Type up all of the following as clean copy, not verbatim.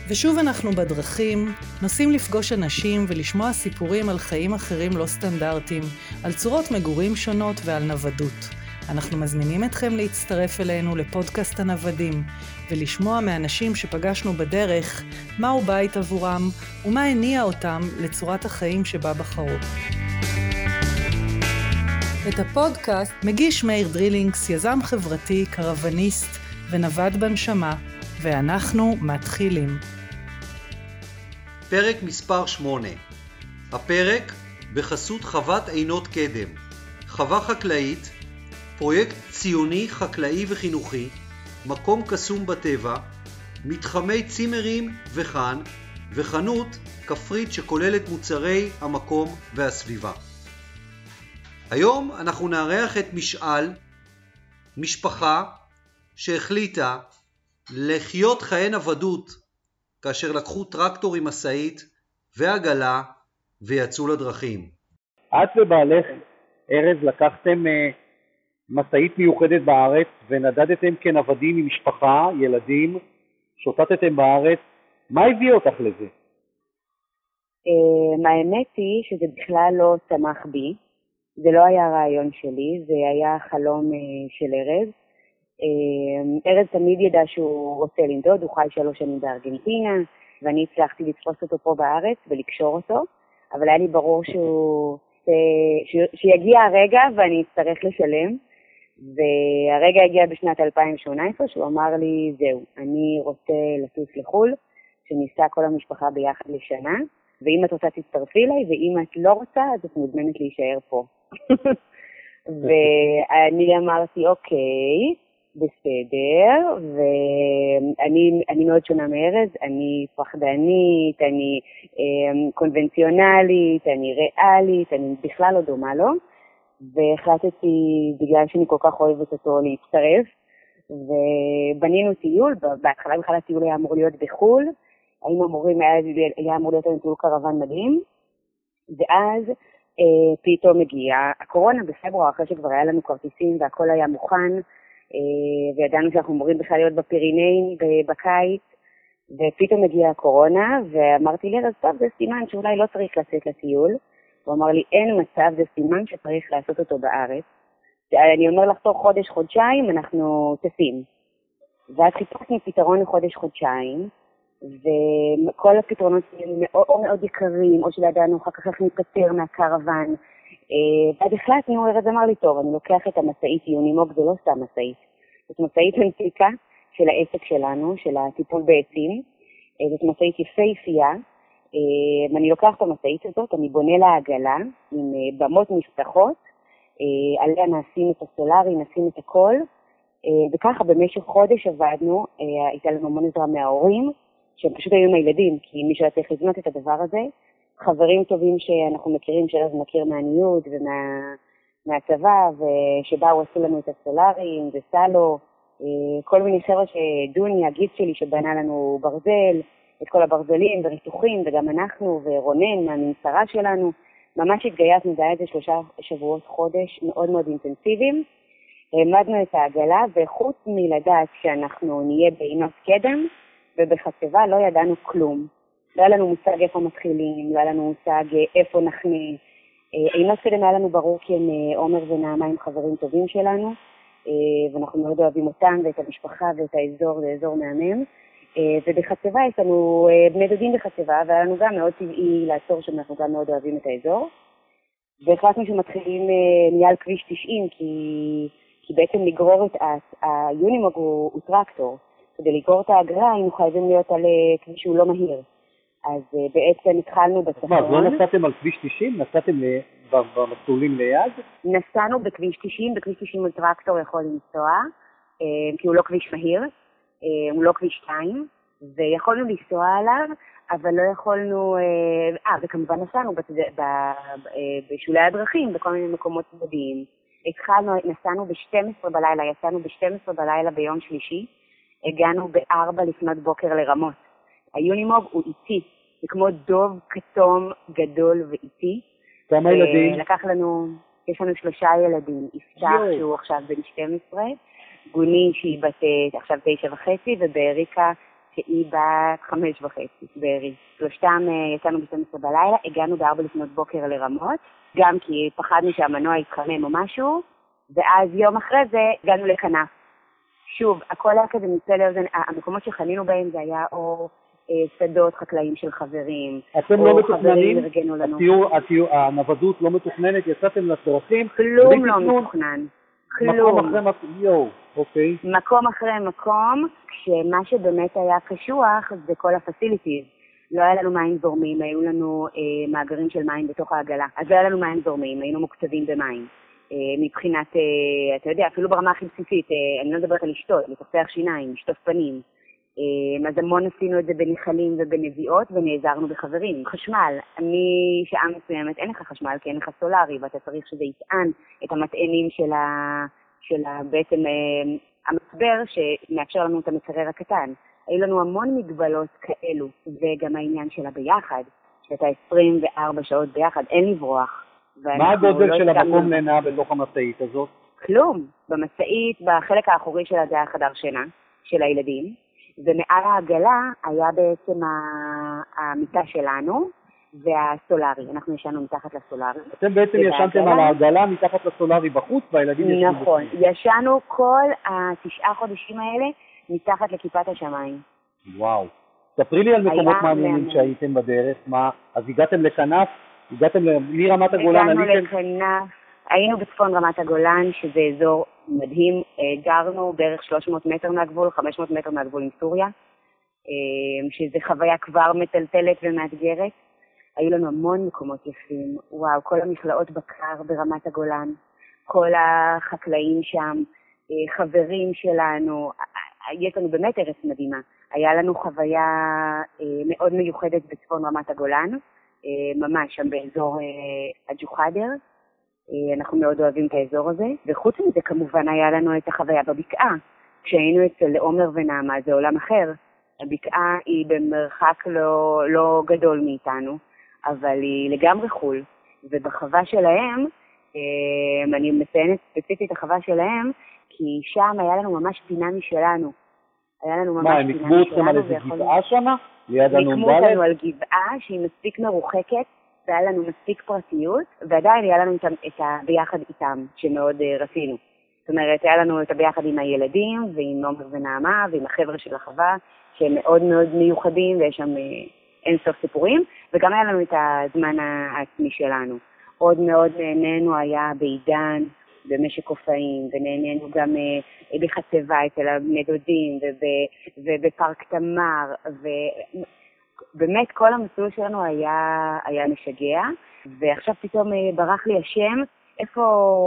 ושוב אנחנו בדרכים, נוסעים לפגוש אנשים ולשמוע סיפורים על חיים אחרים לא סטנדרטיים, על צורות מגורים שונות ועל נוודות. אנחנו מזמינים אתכם להצטרף אלינו לפודקאסט הנוודים, ולשמוע מאנשים שפגשנו בדרך מהו בית עבורם ומה הניע אותם לצורת החיים שבה בחרו. את הפודקאסט מגיש מאיר דרילינגס, יזם חברתי, קרווניסט ונווד בנשמה, ואנחנו מתחילים. פרק מספר 8. הפרק בחסות חוות עינות קדם, חווה חקלאית, פרויקט ציוני, חקלאי וחינוכי, מקום קסום בטבע, מתחמי צימרים וחן, וחנות כפרית שכוללת מוצרי המקום והסביבה. היום אנחנו נארח את משאל, משפחה שהחליטה לחיות חיי נוודות כאשר לקחו טרקטור עם משאית ועגלה ויצאו לדרכים. את ובעלך ארז לקחתם משאית מיוחדת בארץ ונדדתם כנוודים עם משפחה, ילדים, שוטטתם בארץ. מה הביא אותך לזה? האמת היא שזה בכלל לא צמח בי, זה לא היה רעיון שלי, זה היה חלום של ארז. ארז תמיד ידע שהוא רוצה לנדוד, הוא חי 3 שנים בארגנטינה, ואני הצלחתי לתפוס אותו פה בארץ ולקשור אותו, אבל היה לי ברור שיגיע הרגע ואני אצטרך לשלם, והרגע הגיע בשנת 2018 שהוא אמר לי, זהו, אני רוצה לטוס לחול, שניסע כל המשפחה ביחד לשנה, ואם את רוצה תצטרפי אליי, ואם את לא רוצה, אז את מוזמנת להישאר פה. ואני אמרתי, אוקיי, בסדר, ואני מאוד שונה מארז, אני פחדנית, אני קונבנציונלית, אני ריאלית, אני בכלל לא דומה לו, והחלטתי, בגלל שאני כל כך אוהבת אותו, להצטרף, ובנינו טיול, בהתחלה בכלל הטיול היה אמור להיות בחול, היה אמור להיות טיול קרוון מדהים, ואז פתאום הגיעה הקורונה בפברואר, אחרי שכבר היה לנו כרטיסים והכל היה מוכן, וידענו שאנחנו אמורים בכלל להיות בפירינאים בקיץ, ופתאום הגיעה הקורונה, ואמרתי לי, אז טוב, זה סימן שאולי לא צריך לצאת לטיול. הוא אמר לי, אין מצב, זה סימן שצריך לעשות אותו בארץ. אני אומר לך, תוך חודש-חודשיים אנחנו טסים. ואז חיפשנו פתרון לחודש-חודשיים, וכל הפתרונות או מאוד יקרים, או שידענו אחר כך איך ניפטר מהקרוון. ואז החלטנו, ארז אמר לי, טוב, אני לוקח את המשאית יונימוג, זה לא סתם משאית. זאת משאית אנטיקה של העסק שלנו, של הטיפול בעצים. זאת משאית יפהפייה. אני לוקח את המשאית הזאת, אני בונה לה עגלה עם במות מפתחות, עליה נשים את הסולרי, נשים את הכל, וככה במשך חודש עבדנו, הייתה לנו המון עזרה מההורים, שהם פשוט היו עם הילדים, כי מי שהיה צריך לבנות את הדבר הזה, חברים טובים שאנחנו מכירים, שארז מכיר מהניוד ומהצבא, ושבאו עשו לנו את הסולרים, וסלו, כל מיני חבר'ה שדוני, הגיס שלי, שבנה לנו ברזל, את כל הברזלים וריתוחים, וגם אנחנו ורונן מהמנסרה שלנו, ממש התגייסנו, זה היה איזה 3 שבועות חודש מאוד מאוד אינטנסיביים, העמדנו את העגלה, וחוץ מלדעת שאנחנו נהיה בעינות קדם, ובחצבה לא ידענו כלום. לא היה לנו מושג איפה מתחילים, לא היה לנו מושג איפה נכניס. עינות קדם היה לנו ברור כי הם עומר ונעמה עם חברים טובים שלנו, ואנחנו מאוד אוהבים אותם ואת המשפחה ואת האזור, זה אזור מהמם. ובחצבה יש לנו בני דודים בחצבה, והיה לנו גם מאוד טבעי לעצור שאנחנו גם מאוד אוהבים את האזור. והחלטנו שמתחילים נהיה על כביש 90, כי בעצם לגרור את היונימוג הוא טרקטור. כדי לגרור את העגלה היינו חייבים להיות על כביש שהוא לא מהיר. אז בעצם התחלנו בצפון. אז לא נסעתם על כביש 90? נסעתם במסלולים ליד? נסענו בכביש 90, בכביש 90 על טרקטור יכול לנסוע, כי הוא לא כביש מהיר, הוא לא כביש 2, ויכולנו לנסוע עליו, אבל לא יכולנו, וכמובן נסענו בשולי הדרכים, בכל מיני מקומות צדדיים. נסענו ב-12 בלילה, יצאנו ב-12 בלילה ביום שלישי, הגענו ב-4 לפנות בוקר לרמות. היונימוג הוא איטי, זה כמו דוב כתום גדול ואיטי. כמה ילדים? לקח לנו, יש לנו 3 ילדים, יפתח שהוא עכשיו בן 12, גוני שהיא בת עכשיו 9.5, ובאריקה שהיא בת 5.5 בערי. שלושתם יצאנו ב-12 בלילה, הגענו ב-4 לפנות בוקר לרמות, גם כי פחדנו שהמנוע יתחמם או משהו, ואז יום אחרי זה הגענו לכנף. שוב, הכל היה כזה מצא לאוזן, המקומות שחנינו בהם זה היה או שדות חקלאים של חברים, אתם לא מתוכננים? הנוודות לא מתוכננת? יצאתם לדרכים? כלום לא מתוכנן. מקום אחרי מקום, אוקיי. מקום אחרי מקום, כשמה שבאמת היה קשוח זה כל הפסיליטיז. לא היה לנו מים זורמים, היו לנו מאגרים של מים בתוך העגלה. אז לא היה לנו מים זורמים, היינו מוקצבים במים. מבחינת, אתה יודע, אפילו ברמה הכי בסיסית, אני לא מדברת על לשתות, לתפח שיניים, לשטוף פנים. אז המון עשינו את זה בנחלים ובנביאות ונעזרנו בחברים. חשמל, אני שעה מסוימת אין לך חשמל כי אין לך סולרי ואתה צריך שזה יטען את המטענים של בעצם המצבר שמאפשר לנו את המקרר הקטן. היו לנו המון מגבלות כאלו וגם העניין שלה ביחד, שאתה 24 שעות ביחד, אין לברוח. מה הגודל של המקום לינה בתוך המשאית הזאת? כלום. במשאית, בחלק האחורי שלה זה החדר שינה של הילדים. ומעל העגלה היה בעצם המיטה שלנו והסולרי. אנחנו ישנו מתחת לסולרי. אתם בעצם ישנתם על העגלה מתחת לסולרי בחוץ והילדים ישנו בחוץ. נכון. ישנו כל 9 חודשים האלה מתחת לכיפת השמיים. וואו. ספרי לי על מקומות מעניינים שהייתם בדרך. אז הגעתם לכנף? הגעתם מרמת הגולן? הגענו לכנף. היינו בצפון רמת הגולן, שזה אזור מדהים. גרנו בערך 300 מטר מהגבול, 500 מטר מהגבול עם סוריה, שזה חוויה כבר מטלטלת ומאתגרת. היו לנו המון מקומות יפים. וואו, כל המכלאות בקר ברמת הגולן, כל החקלאים שם, חברים שלנו. יש לנו באמת ארץ מדהימה. היה לנו חוויה מאוד מיוחדת בצפון רמת הגולן, ממש שם באזור הג'וחדר. אנחנו מאוד אוהבים את האזור הזה, וחוץ מזה כמובן היה לנו את החוויה בבקעה. כשהיינו אצל עומר ונעמה זה עולם אחר. הבקעה היא במרחק לא גדול מאיתנו, אבל היא לגמרי חול. ובחווה שלהם, אני מציינת ספציפית החווה שלהם, כי שם היה לנו ממש פינה משלנו. היה לנו ממש פינה משלנו. הם נקבו אתכם על איזה גבעה שמה? ליד הנ"ד? נקמו אותנו על גבעה שהיא מספיק מרוחקת, והיה לנו מספיק פרטיות, ועדיין היה לנו את הביחד איתם, שמאוד רצינו. זאת אומרת, היה לנו את הביחד עם הילדים, ועם עומר ונעמה, ועם החבר'ה של החווה, שהם מאוד מאוד מיוחדים, ויש שם אין סוף סיפורים, וגם היה לנו את הזמן העצמי שלנו. עוד מאוד נהנינו היה בעידן, במשק קופאים, ונהנינו גם בחצבה אצל הבני דודים, ובפארק תמר, באמת כל המסלול שלנו היה משגע, ועכשיו פתאום ברח לי השם, איפה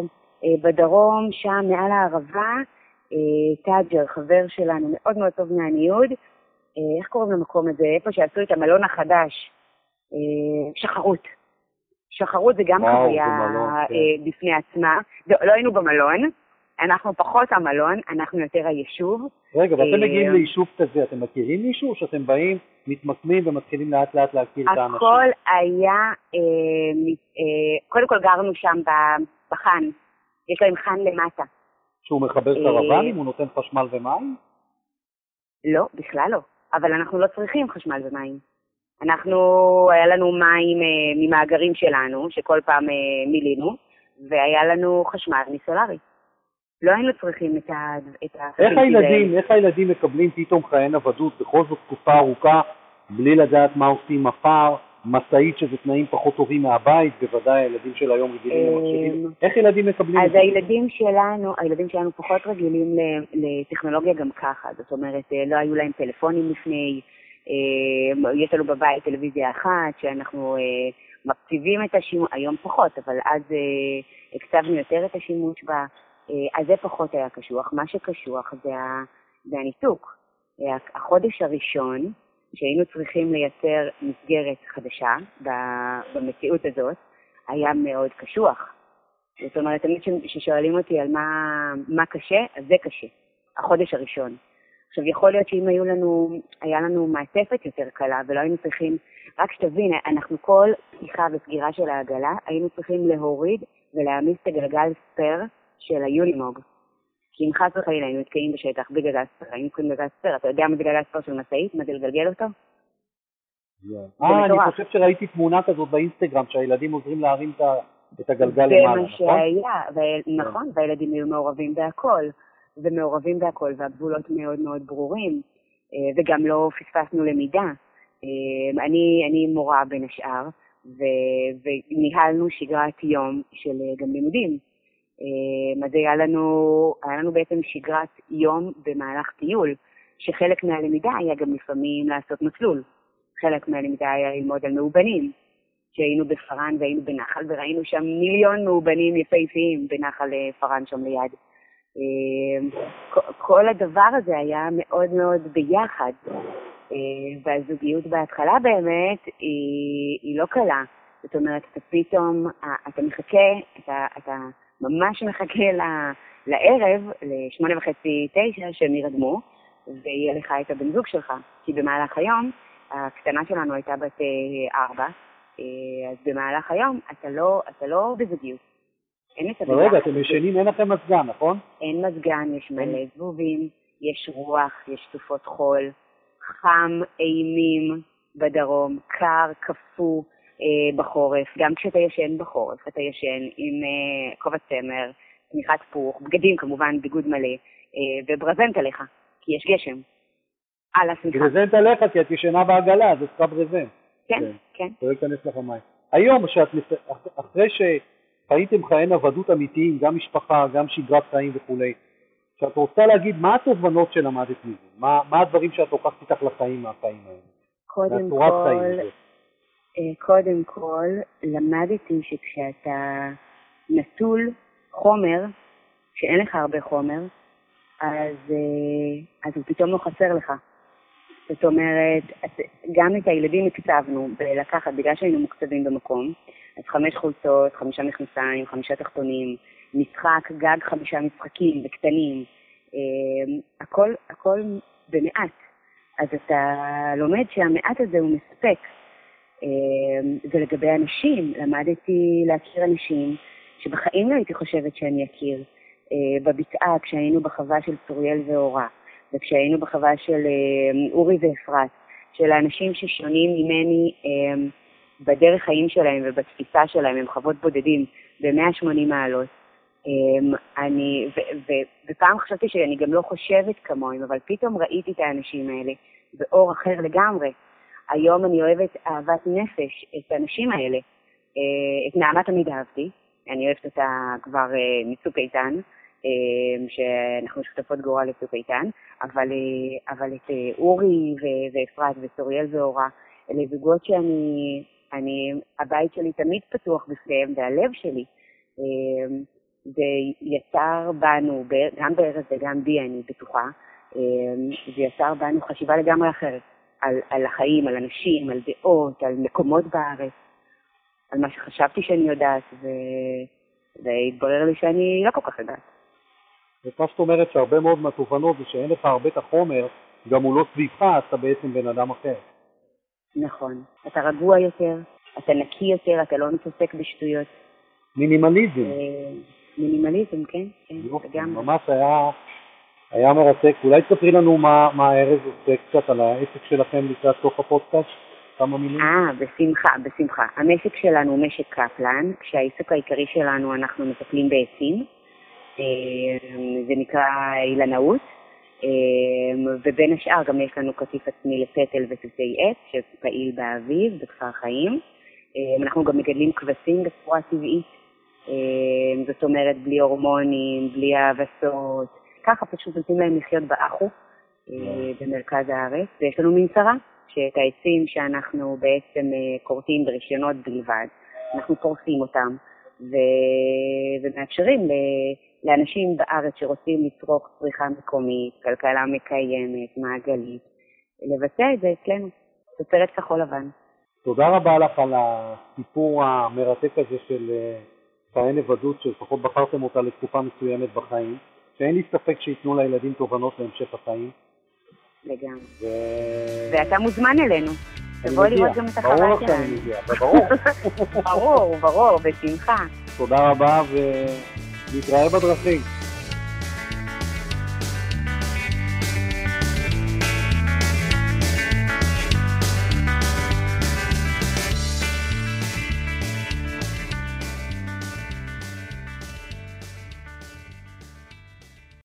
בדרום, שם מעל הערבה, טאג'ר, חבר שלנו, מאוד מאוד טוב מהניוד, איך קוראים למקום הזה? איפה שעשו את המלון החדש, שחרות. שחרות זה גם חוויה בפני עצמה. לא היינו במלון, אנחנו פחות המלון, אנחנו יותר היישוב. רגע, ואתם מגיעים ליישוב כזה, אתם מכירים מישהו או שאתם באים, מתמקמים ומתחילים לאט לאט להכיר את האנשים? הכל היה, קודם כל גרנו שם בחן, יש להם חן למטה. שהוא מחבר קרוונים, הוא נותן חשמל ומים? לא, בכלל לא. אבל אנחנו לא צריכים חשמל ומים. היה לנו מים ממאגרים שלנו, שכל פעם מילינו, והיה לנו חשמל מסולרי. לא היינו צריכים את איך הילדים מקבלים פתאום חיי נוודות, בכל זאת תקופה ארוכה, בלי לדעת מה עושים הפער, מסעית שזה תנאים פחות טובים מהבית, בוודאי הילדים של היום רגילים למחשבים. איך ילדים מקבלים? אז הילדים שלנו פחות רגילים לטכנולוגיה גם ככה, זאת אומרת, לא היו להם טלפונים לפני, יש לנו בבית טלוויזיה אחת, שאנחנו מקציבים את השימוש, היום פחות, אבל אז הקצבנו יותר את השימוש בה, אז זה פחות היה קשוח. מה שקשוח זה הניתוק. החודש הראשון, שהיינו צריכים לייצר מסגרת חדשה במציאות הזאת, היה מאוד קשוח. זאת אומרת, תמיד ששואלים אותי על מה קשה, אז זה קשה. החודש הראשון. עכשיו, יכול להיות שאם היה לנו מעטפת יותר קלה, ולא היינו צריכים, רק שתבין, אנחנו כל פתיחה וסגירה של העגלה, היינו צריכים להוריד ולהעמיס את הגלגל ספר של היונימוג. כי אם חס וחלילה היינו נתקעים בשטח בלי גלגל ספייר, היינו צריכים גלגל ספייר, אתה יודע מה זה גלגל ספייר של משאית? מה זה לגלגל אותו? אני חושב שראיתי תמונה כזאת באינסטגרם, שהילדים עוזרים להרים את הגלגל למעלה, נכון? זה מה שהיה, נכון, והילדים היו מעורבים בהכל, והגבולות מאוד מאוד ברורים, וגם לא פספסנו למידה. אני מורה בין השאר, וניהלנו שגרת יום של גם לימודים. אז היה לנו בעצם שגרת יום במהלך טיול, שחלק מהלמידה היה גם לפעמים לעשות מסלול. חלק מהלמידה היה ללמוד על מאובנים, שהיינו בפרן והיינו בנחל, וראינו שם מיליון מאובנים יפהפיים בנחל פרן שם ליד. כל הדבר הזה היה מאוד מאוד ביחד, והזוגיות בהתחלה באמת היא לא קלה. זאת אומרת, אתה מחכה, אתה ממש מחכה לערב, ל8:30-9 שהם ירדמו, ויהיה לך את הבן זוג שלך. כי במהלך היום, הקטנה שלנו הייתה בת 4, אז במהלך היום אתה לא בזוגיות. אין את הביחד. רגע, אתם ישנים, אין לכם מזגן, נכון? אין מזגן, יש מלא זבובים, יש רוח, יש סופות חול, חם, אימים בדרום, קר, קפוא בחורף. גם כשאתה ישן בחורף, אתה ישן עם כובע צמר, תמיכת פוך, בגדים כמובן, ביגוד מלא, וברזנט עליך, כי יש גשם. על השמיכה. ברזנט עליך, כי את ישנה בעגלה, אז את צריכה ברזנט. כן. לא ייכנס לך מים. היום, אחרי שחייתם חיי נוודות אמיתיים, גם משפחה, גם שגרת חיים וכו', שאת רוצה להגיד, מה התובנות שלמדת מזה? מה הדברים שאת לוקחת איתך לחיים מהחיים האלה? קודם כל, למדתי שכשאתה נטול חומר, שאין לך הרבה חומר, אז הוא פתאום לא חסר לך. זאת אומרת, גם את הילדים הקצבנו בלקחת, בגלל שהיינו מוקצבים במקום, אז 5 חולצות, 5 מכנסיים, 5 תחתונים, משחק, גג 5 משחקים וקטנים, הכל במעט. אז אתה לומד שהמעט הזה הוא מספק. ולגבי אנשים, למדתי להכיר אנשים שבחיים לא הייתי חושבת שאני אכיר. בבקעה, כשהיינו בחווה של צוריאל ואורה, וכשהיינו בחווה של אורי ואפרת, של האנשים ששונים ממני בדרך חיים שלהם ובתפיסה שלהם, הם חוות בודדים ב-180 מעלות. ופעם חשבתי שאני גם לא חושבת כמוהם, אבל פתאום ראיתי את האנשים האלה באור אחר לגמרי. היום אני אוהבת אהבת נפש את האנשים האלה. את נעמה תמיד אהבתי, אני אוהבת אותה כבר מצוק איתן, שאנחנו שותפות גורל לצוק איתן, אבל את אורי ואפרת וצוריאל ואורה, אלה זוגות הבית שלי תמיד פתוח בפניהם, והלב שלי, זה יצר בנו, גם בארץ וגם בי אני בטוחה, זה יצר בנו חשיבה לגמרי אחרת, על החיים, על אנשים, על דעות, על מקומות בארץ, על מה שחשבתי שאני יודעת, והתברר לי שאני לא כל כך יודעת. וכך זאת אומרת שהרבה מאוד מהתובנות זה שאין לך הרבה את החומר, גם הוא לא סביבך, אתה בעצם בן אדם אחר. נכון. אתה רגוע יותר, אתה נקי יותר, אתה לא מתעסק בשטויות. מינימליזם. מינימליזם, כן. ממש היה מרתק. אולי תספרי לנו מה הארז עושה קצת על העסק שלכם לקראת סוף הפודקאסט? כמה מילים? בשמחה. המשק שלנו הוא משק קפלן, כשהעיסוק העיקרי שלנו אנחנו מטפלים בעצים. זה נקרא אילנאות, ובין השאר גם יש לנו כתיף עצמי לפטל וסוסי עץ, שפעיל באביב, בכפר חיים. אנחנו גם מגדלים כבשים בצורה טבעית, זאת אומרת בלי הורמונים, בלי האבסות, ככה פשוט נותנים להם לחיות באחו במרכז הארץ. ויש לנו מנסרה, שאת העצים שאנחנו בעצם קורטים ברישיונות בלבד, אנחנו פורסים אותם ומאפשרים לאנשים בארץ שרוצים לצרוך צריכה מקומית, כלכלה מקיימת, מעגלית, לבצע את זה אצלנו, תוצרת כחול לבן. תודה רבה לך על הסיפור המרתק הזה של חיי נוודות, שלפחות בחרתם אותה לתקופה מסוימת בחיים, שאין לי ספק שיתנו לילדים תובנות להמשך החיים. לגמרי. ואתה מוזמן אלינו. תבוא לראות גם את החוויה שלנו. ברור. ברור, בשמחה. תודה רבה ונתראה בדרכים.